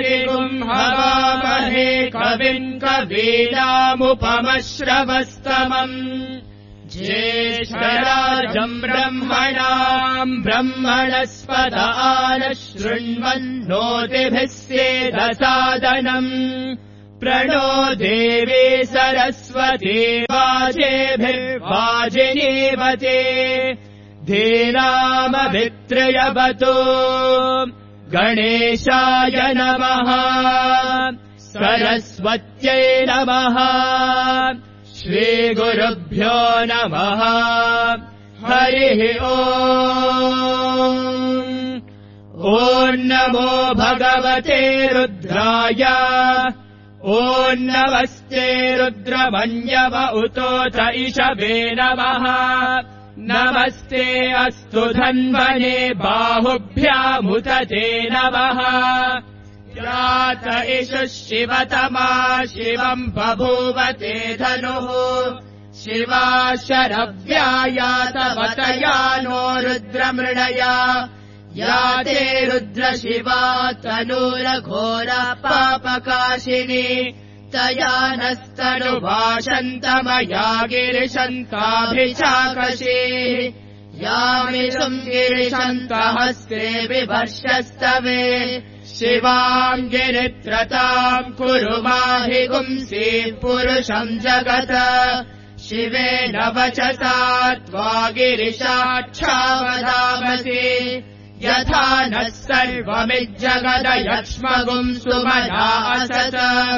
हरिगुम् हवामहे कविम् कवीनामुपमश्रवस्तमम् ज्येष्ठराजम् ब्रह्मणाम् ब्रह्मणस्पद आनः शृण्वन्नोतिभिः सेदसादनम् प्रणो देवी सरस्वती वाजेभिर्वाजिनीवते धीरामभित्रयवतु गणेशाय नमः सरस्वत्यै नमः श्रीगुरुभ्यो नमः हरिः ॐ नमो भगवते रुद्राय ॐ नमस्ते रुद्रमन्यव उतोत इषवे नमः नमस्ते अस्तु धन्वने बाहुभ्यामुत ते नमः यात इषुः शिवतमा शिवम् बभूवते धनुः शिवा शरव्या यातवतया नो रुद्रमृणया याते रुद्रशिवा तनूरघोरा पापकाशिनी तया नस्तनुभाषन्तमया गिरिशन्ताभिचाकशी यामिषुम् गिरिशन्तहस्ते विभर्षस्तवे शिवाम् गिरित्रताम् कुरु माहि गुंसि पुरुषम् जगत शिवेन वचसा त्वा गिरिशाक्षावदामसि यथा नः सर्वमिज्जगदयक्ष्मगुम् सुमना असत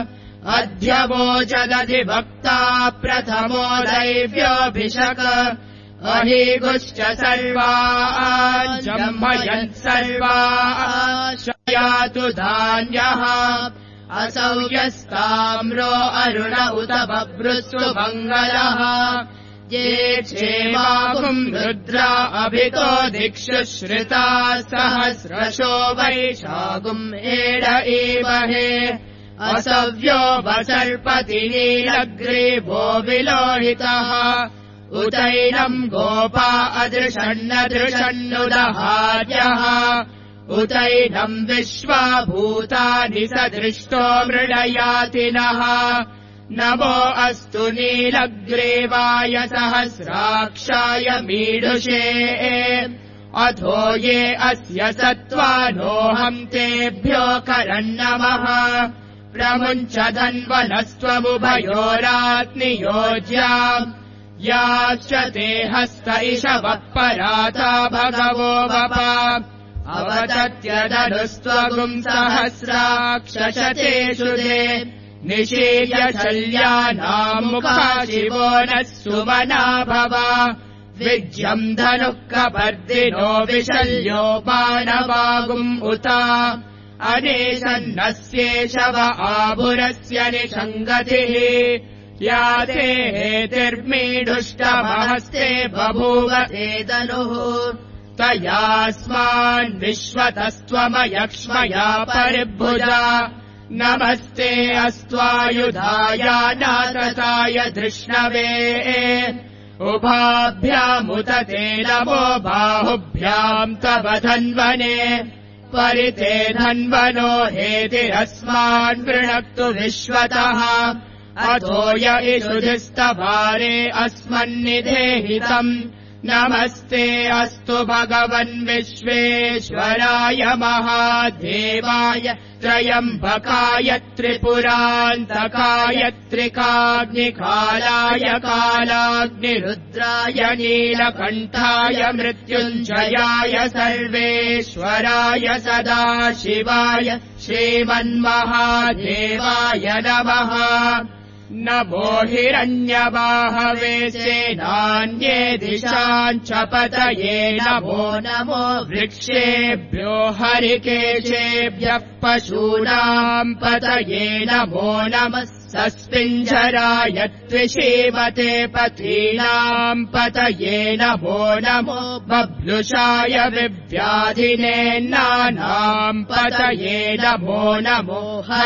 अध्यवोचदधिभक्ता प्रथमो दैव्योऽभिषक अहीगुश्च सर्वान् जम्भयन् सर्वान् शयातु धान्यः असौ यस्ताम्रो अरुण उत बभ्रुस्तु मङ्गलः ये क्षेमागुम् रुद्रा अभितो दिक्षु श्रिता सहस्रशो वैशागुम् एड ईमहे असव्यो वसर्पति नीलग्रीवो विलोहितः उतैनम् गोपा अदृशन्नदृशन्नुदहार्यः उतैनम् विश्वाभूतानि सदृष्टो मृडयातिनः नमो अस्तु नीलग्रीवाय सहस्राक्षाय मीढुषे अथो ये अस्य सत्त्वानोऽहम् तेभ्यो करन्नमः प्रमुञ्च धन्वनस्त्वमुभयोरात्नियोज्याम् याश्च ते हस्त इषवः पराता भगवो वपा अवतत्यदनुस्त्वगुम् सहस्राक्षशतेषु ते निशीय शल्यानाम् मुखा शिवो नः सुमना भव विज्यम् धनुः कपर्दिनो विशल्यो बाणवागुम् उता अनेशन्नस्येषव आभुरस्य निषङ्गतिः याते हेतिर्मीढुष्टमहस्ते बभूव ते धनुः तयास्मान् विश्वतस्त्वमयक्ष्मया परिभुजा नमस्ते अस्त्वायुधाया नारताय धृष्णवे उभाभ्यामुत ते नमो बाहुभ्याम् तव धन्वने परिते धन्वनो हेतिरस्मान् वृणक्तु विश्वतः अथो य इषुधिस्तभारे अस्मन्निधेहितम् नमस्ते अस्तु भगवन् विश्वेश्वराय महादेवाय त्रयम्बकाय त्रिपुरान्तकाय त्रिकाग्निकालाय कालाग्निरुद्राय नीलकण्ठाय मृत्युञ्जयाय सर्वेश्वराय सदाशिवाय श्रीमन्महादेवाय नमः नमो हिरण्यबाहवे सेनान्ये दिशाम् च पतये नमो वृक्षेभ्यो हरिकेशेभ्यः पशूनाम् पतये नमो नमः सस्पिञ्जराय त्विषीमते पथीनाम् पतये नमो नमो बभ्लुषाय विव्याधिनेन्नानाम् पतये नमो नमो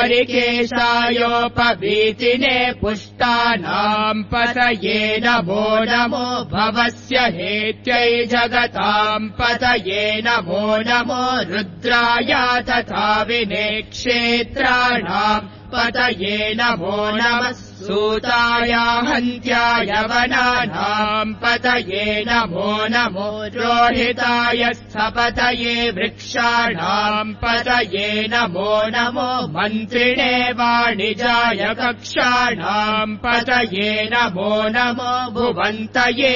हरिकेशायोपवीतिने पुष्टानाम् पतये नमो नमो भवस्य हेत्यै जगताम् पतये नमो नमो रुद्राय तथा विनेक्षेत्राणाम् पतये नमो नमः सूताय हन्त्याय वनानाम् पतये नमो नमो रोहिताय स्थपतये वृक्षाणाम् पतये नमो नमो मन्त्रिणे वाणिजाय कक्षाणाम् पतये नमो नमो भुवन्तये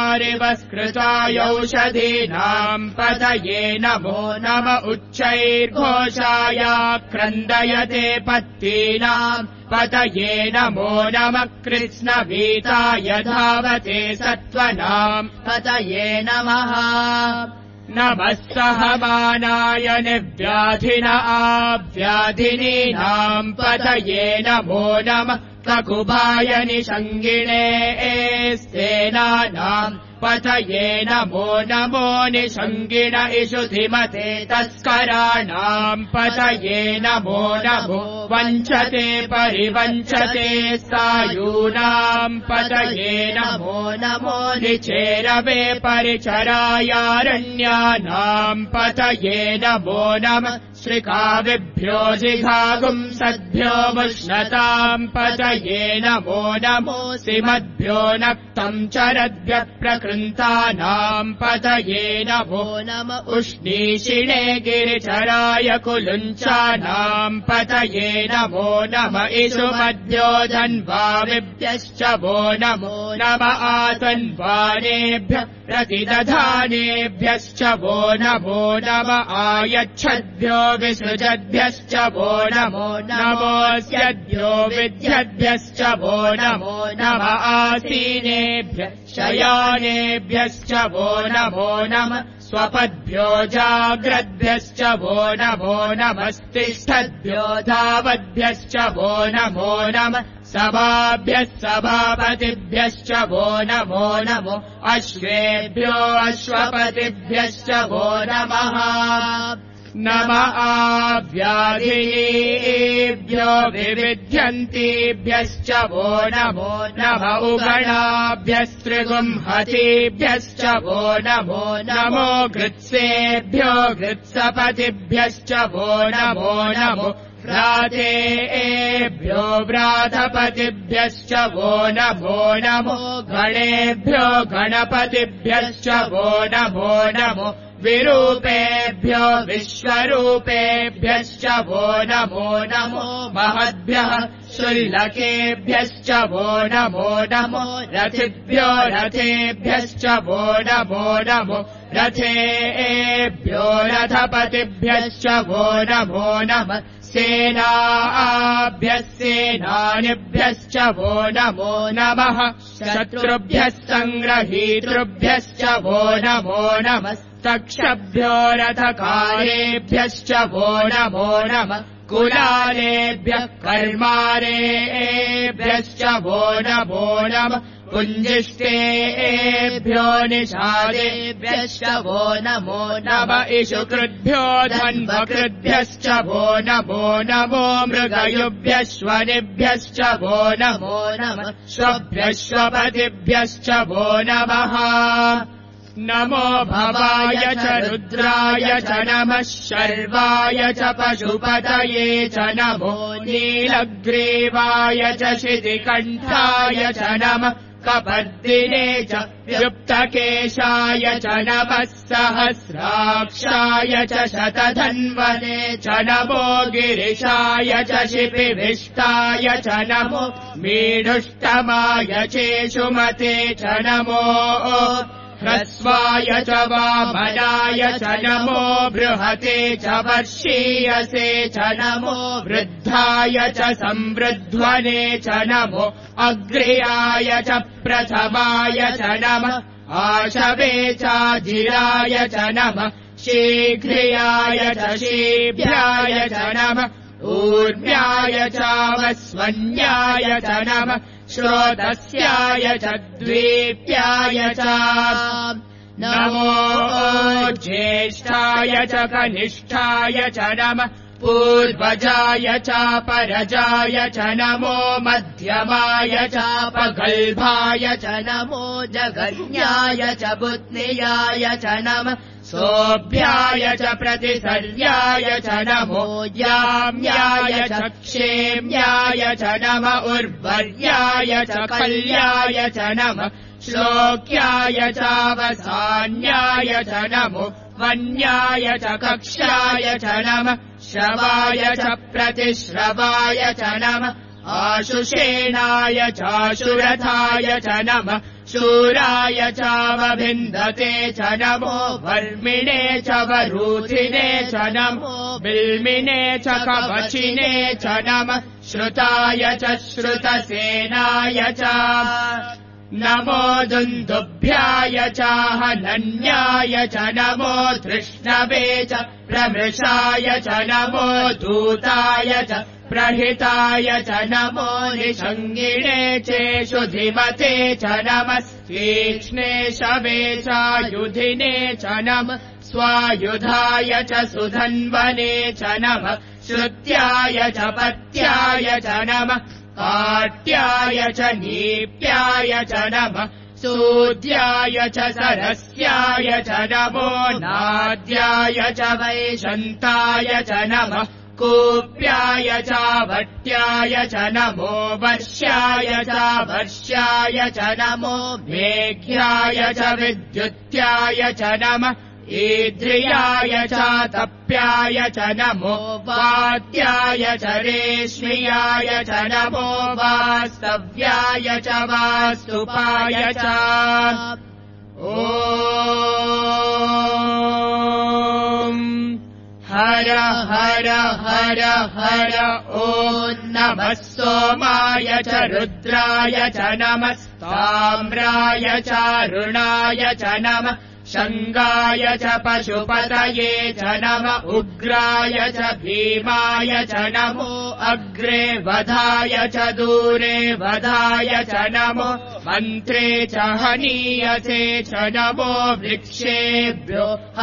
वारिवस्कृतायौषधीनाम् पतये नमो नम उच्चैर्घोषाय क्रन्दयते पत्तीनाम् पतये नमो नमः कृष्णवीताय धावते सत्त्वनाम् पतये नमः नमः सहमानाय निर्व्याधिन आव्याधिनीनाम् पतये नमो नमः ककुभाय निषङ्गिणे स्तेनानाम् पतये नमो नमो निषङ्गिण इषुधिमते तस्कराणाम् पतये नमो नमो वञ्चते परिवञ्चते सायूनाम् पतये नमो नमो निचेरवे परिचरायारण्यानाम् पतये नमो नमः श्रिकाविभ्यो जिघागुंसद्भ्यो मुष्णताम् पतये नमो नमो सिमद्भ्यो नक्तम् चरद्भ्यः प्रकृन्तानाम् पतये नमो नम उष्णीषिणे गिरिचराय कुलुञ्चानाम् पतये नमो नम इषुमद्भ्यो धन्वाविभ्यश्च वो नमो नम आतन्वानेभ्यः प्रतिदधानेभ्यश्च वो नमो नम आयच्छद्भ्यो विसृजद्भ्यश्च वो नमो नमोऽस्यद्भ्यो विद्यद्भ्यश्च वो नमो नम आसीनेभ्यः शयानेभ्यश्च वो नमो नमः स्वपद्भ्यो जाग्रद्भ्यश्च वो नमो नमस्तिष्ठद्भ्यो धावद्भ्यश्च वो नमो नमः सभाभ्यः सभापतिभ्यश्च वो नमो नमो अश्वेभ्यो अश्वपतिभ्यश्च वो नमः नम आव्याधिभ्यो विविध्यन्तीभ्यश्च वो नमो नम उगणाभ्यस्त्रिगुंहतीभ्यश्च वो नमो नमो गृत्सेभ्यो गृत्सपतिभ्यश्च वो नमो नमो व्रातेभ्यो व्रातपतिभ्यश्च वो नमो नमो गणेभ्यो गणपतिभ्यश्च वो नमो नमो विरूपेभ्यो विश्वरूपेभ्यश्च वो नमो नमो महद्भ्यः शुल्लकेभ्यश्च वो नमो नमो रथिभ्यो रथेभ्यश्च वो नमो नमो रथेभ्यो रथपतिभ्यश्च वो नमो नमः सेनाभ्यः सेनानिभ्यश्च वो नमो नमः शत्रुभ्यः सङ्ग्रहीतृभ्यश्च वो नमो नमः तक्षभ्यो रथकारेभ्यश्च वो नमो नमः कुलालेभ्यः कर्मारेभ्यश्च वो नमो नमः पुञ्जिष्टेभ्यो निषादेभ्यश्च वो नमो नम इषुकृद्भ्यो धन्वकृद्भ्यश्च वो नमो नमो मृगयुभ्यश्वनिभ्यश्च वो नमो नमः श्वभ्यश्वपतिभ्यश्च वो नमः नमो भवाय च रुद्राय च नमः शर्वाय च पशुपतये च नमो नीलग्रीवाय च शितिकण्ठाय च नमः कपर्दिने च युक्तकेशाय च नमः सहस्राक्षाय च शतधन्वने च नमो गिरिशाय च शिपिभिष्टाय च नमो मीढुष्टमाय चेषुमते च नमो ह्रस्वाय च वामनाय च नमो बृहते च वर्षीयसे च नमो वृद्धाय च संवृध्वने च नमो अग्र्याय च प्रथमाय च नमः आशवे चाजिराय च नमः शीघ्रियाय च शीभ्याय च नमः ऊर्म्याय चावस्वन्याय च नमः श्रोतस्याय च द्वीप्याय च नमो ज्येष्ठाय च कनिष्ठाय च नमः पूर्वजाय चापरजाय च नमो मध्यमाय चापगल्भाय च नमो जगन्याय च बुद्धियाय च नमः सोऽभ्याय च प्रतिसर्याय च नमो याम्याय च क्षेम्याय च नमः उर्वर्याय च कल्याय च नमः श्लोक्याय चावसान्याय च नमो वन्याय च कक्षाय च नमः श्रवाय च प्रतिश्रवाय च नमः आशुषेणाय चाशुरथाय च नमः शूराय चावभिन्दते च नमो वर्मिणे च वरूथिने च नमो बिल्मिने च कवचिने च नमः श्रुताय च श्रुतसेनाय च नमो दुन्दुभ्याय चाहनन्याय च नमो तृष्णवे च प्रमृषाय च नमो दूताय च प्रहिताय च नमो निषङ्गिणे चेषु धिमते च नमः तीक्ष्णे शवे चायुधिने च नमः स्वायुधाय च सुधन्वने च नमः श्रुत्याय च पत्याय च नमः काट्याय च नीप्याय च नमः सूद्याय च सरस्याय च नमो नाद्याय च वैशन्ताय च नमः कूप्याय चावट्याय च नमो वर्ष्याय चावर्ष्याय च नमो मेघ्याय च विद्युत्याय च नमः ईद्रियाय चातप्याय च नमो वात्याय च रेश्मियाय च नमो वास्तव्याय च वास्तुपाय च ॐ हर हर हर हर ॐ नमः सोमाय च रुद्राय च नमः ताम्राय चारुणाय च नमः शङ्गाय च पशुपतये च नमः उग्राय च भीमाय च नमो अग्रे वधाय च दूरे वधाय च नमो मन्त्रे च हनीयसे च नमो वृक्षेभ्यो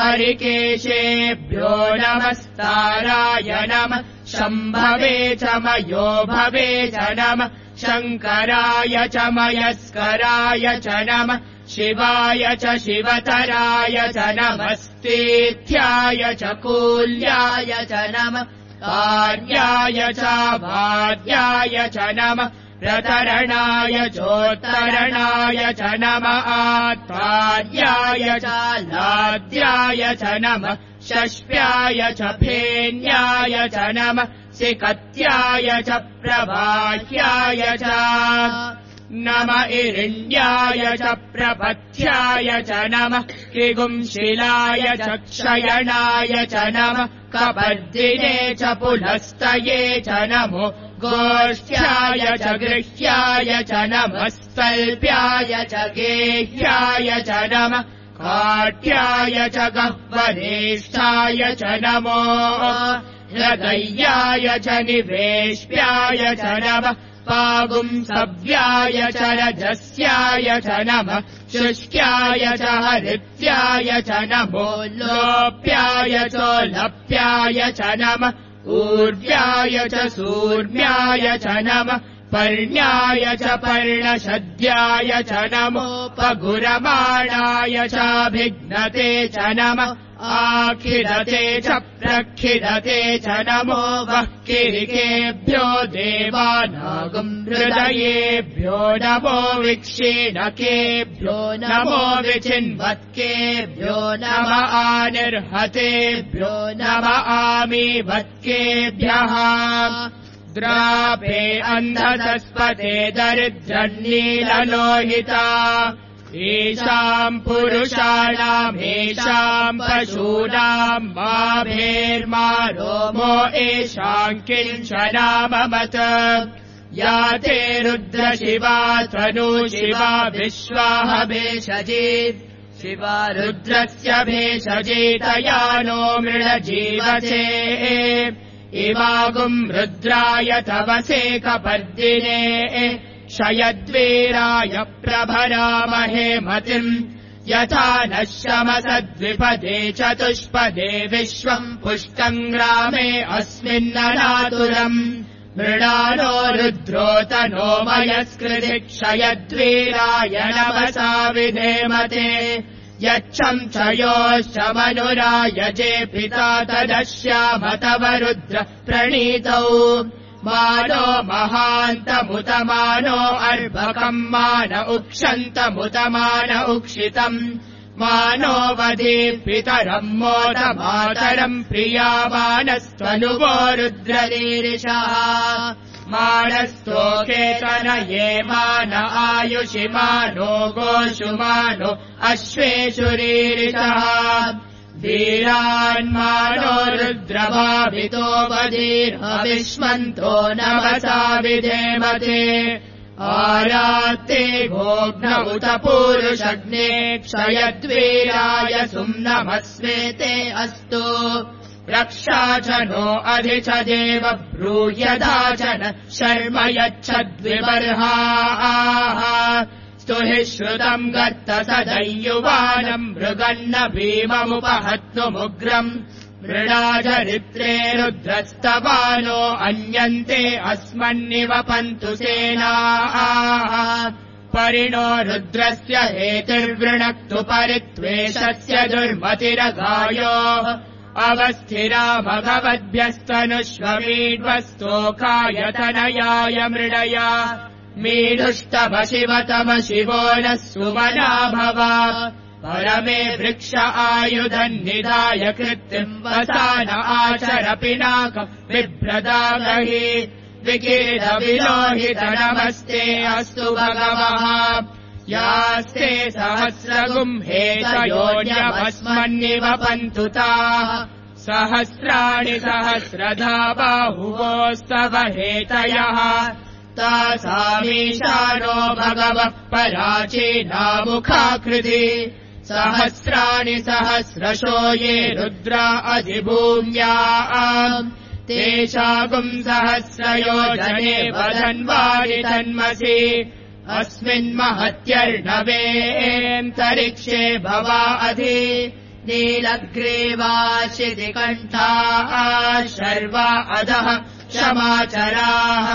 हरिकेशेभ्यो नमस्ताराय नमः शम्भवे च मयो भवे च नमः शङ्कराय च मयस्कराय च नमः शिवाय च शिवतराय च नमस्तेथ्याय च कूल्याय च नमः कार्याय च भार्याय च नमः प्रतरणाय चोत्तरणाय च नमः आत्मार्याय च लाद्याय च नमः शष्प्याय च फेन्याय च नमः सिकत्याय च प्रवाह्याय च नम इरिण्याय च प्रपथ्याय च नमः किगुंशिलाय च क्षयणाय च नमः कपर्दिने च पुलस्तये च नमो गोष्ठ्याय च गृह्याय च नमः स्तल्प्याय च गेह्याय च नमः काट्याय च गह्वरेष्ठाय च नमो हृदय्याय च निवेश्याय च नमः पागुंसव्याय च रजस्याय च नमः शुष्क्याय च हरित्याय च नमो लोप्याय चोलप्याय च नमः ऊर्व्याय च सूर्म्याय च नमः पर्ण्याय च पर्णशद्याय च नमो पगुरमाणाय चाभिघ्नते च नमः आखिदते च प्रखिदते च नमो वह्किरिकेभ्यो देवानागम् हृदयेभ्यो नमो विक्षीणकेभ्यो नमो विचिन्वत्केभ्यो नम आनिर्हतेभ्यो नम आमीवत्केभ्यः द्रापे अन्धसस्पते दरिद्रन्नीललोहिता येषाम् पुरुषाणामेषाम् पशूनाम् माभेर्मा रोमो येषाम् किञ्चनाममत या ते रुद्रशिवा त्वनु शिवा विश्वाह भेषजीत् शिवा रुद्रस्य भेषजीतया नो मृळजीवसे इवागुम् रुद्राय तवसेकपर्दिने क्षयद्वीराय प्रभरामहे मतिम् यथा नः शमसद्विपदे चतुष्पदे विश्वम् पुष्टम् ग्रामे अस्मिन्ननातुरम् मृडानो रुद्रोतनो मयस्कृति क्षयद्वीराय नमसा विधेमते यच्छम् क्षयोश्च मनुरायजे पिता तदश्याम तव रुद्र प्रणीतौ मानो महान्तमुतमानो अर्भकम् मान उक्षन्तमुतमान उक्षितम् मानो वधे पितरम् मोदमातरम् प्रियामानस्त्वनुवो रुद्ररीरिषः मानस्तोकेतनये मान आयुषि मानो गोषु मानो अश्वेषु रीरिषः वीरान्मानो रुद्रभावितो वधीर्हविष्मन्तो नमसा विधेमते आरात्ते भोग्न उत पूरुषग्ने क्षयद्वीराय सुम्नमस्वेते अस्तु रक्षा च नो अधिच देव ब्रूह्यदा च न शर्म यच्छद्विबर्हाः स्तुहि श्रुतम् गर्त सदैयुवानम् मृगन्न भीममुपहत्नुमुग्रम् मृडाचरित्रे रुद्रस्तवानो अन्यन्ते अस्मन्निवपन्तु सेनाः परिणो रुद्रस्य हेतिर्वृणक्तु परित्वेषस्य दुर्मतिरगायोः अवस्थिरा भगवद्भ्यस्तनुष्वमीड्वस्तोकायतनयाय मृडया मीढुष्टभ शिवतम शिवो नः सुमना भव परमे वृक्ष आयुधन्निधाय कृत्तिम् वसान आचर पिनाकम् बिभ्रदागहि विकीर्णविलोहित नमस्ते अस्तु भगवः यास्ते सहस्रगुम् हेतयोन्यभस्मन्निवपन्तु ताः सहस्राणि सहस्रधा बाहुवोस्तव हेतयः तासामीशानो भगवः पराचीनामुखाकृति सहस्राणि सहस्रशो ये रुद्रा अधिभूम्याम् तेषागुम् सहस्रयोजने वदन्वानि तन्मसि अस्मिन्महत्यर्णवेऽन्तरिक्षे भवा अधि नीलग्रीवाशितिकण्ठाः शर्वा अधः क्षमाचराः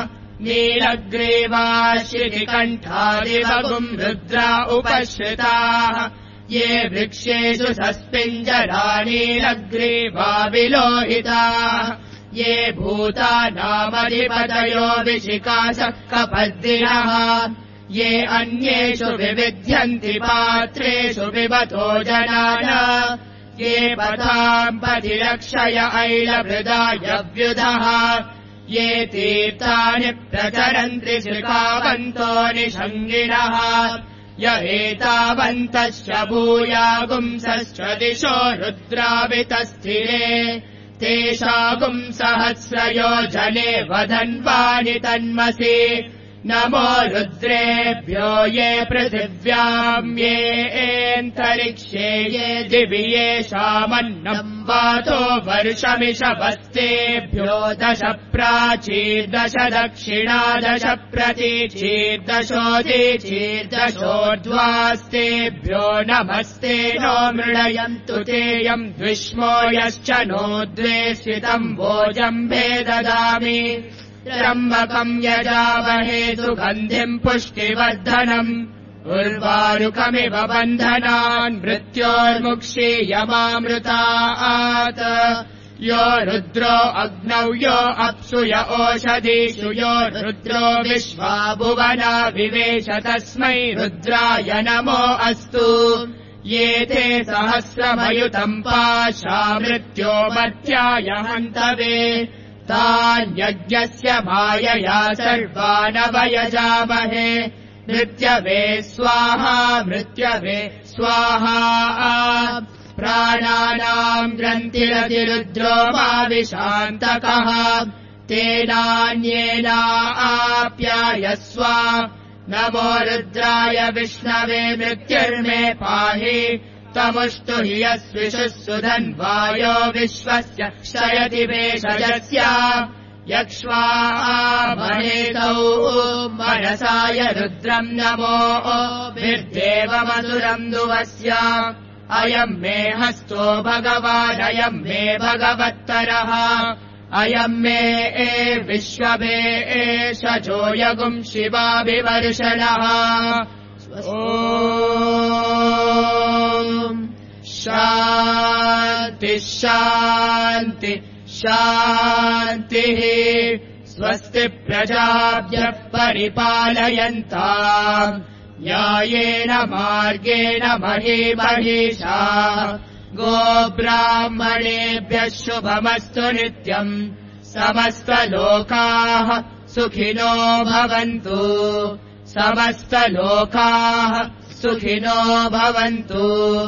नीलग्रीवाशितिकण्ठादिवगुम् रुद्रा उपश्रिताः ये वृक्षेषु सस्पिञ्जरा नीलग्रीवा विलोहिताः ये भूतानामधिपतयो विशिकासः कपद्दिनः ये अन्येषु विविध्यन्ति पात्रेषु पिबतो जनान ये पथाम् पथिरक्षय ऐलभृदायव्युधः ये तीर्थानि प्रचरन्ति श्रिकावन्तो निषङ्गिणः य एतावन्तश्च भूयागुंसश्च दिशो रुद्रावितस्थिरे तेषागुम् सहस्रयोजने वदन्वानि तन्मसि नमो रुद्रेभ्यो ये पृथिव्याम् येऽन्तरिक्षे ये दिवि येषामन्नम् वातो वर्षमिषभस्तेभ्यो 10 प्राचीर्दश दक्षिणा 10 प्रतीचीर्दशोदीचीर्दशोर्ध्वास्तेभ्यो नमस्ते नो मृडयन्तु तेयम् द्विष्मो यश्च नो द्वे स्थितम् भोजम्भे ददामि त्र्यम्बकम् यजामहे सुगन्धिम् पुष्टिवर्धनम् उर्वारुकमिव बन्धनान् मृत्योर्मुक्षीयमामृतात् यो रुद्रो अग्नौ यो अप्सु य ओषधीषु यो रुद्रो विश्वा भुवना विवेश तस्मै रुद्राय नमो अस्तु ये ते सहस्रमयुतम् पाशा मृत्यो मर्त्याय हन्तवे तान्यज्ञस्य मायया सर्वानवयजामहे मृत्यवे स्वाहा मृत्यवे स्वाहा प्राणानाम् ग्रन्थिरतिरुद्रो माविशान्तकः तेनान्येनाप्यायस्व नमो रुद्राय विष्णवे मृत्युर्मे पाहि तमुष्टु हि यस्विषुः सुधन्वायो विश्वस्य क्षयति भेषजस्य यक्ष्वा महेतौ मनसाय रुद्रम् नमो भिर्देवमधुरम् दुवस्य अयम् मे हस्तो भगवानयम् मे भगवत्तरः अयम् मे विश्वभेषजो यगुम् शिवाभिवर्षणः ॐ शान्ति शान्ति शान्तिः स्वस्ति प्रजाभ्यः परिपालयन्ताम् न्यायेन मार्गेण महीमहीषा गोब्राह्मणेभ्यः शुभमस्तु नित्यम् समस्तलोकाः सुखिनो भवन्तु समस्तलोकाः सुखिनो भवन्तु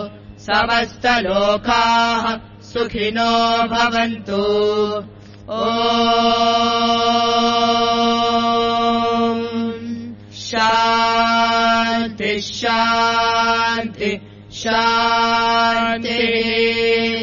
समस्तलोकाः सुखिनो भवन्तु ॐ शान्ति शान्ति शान्तिः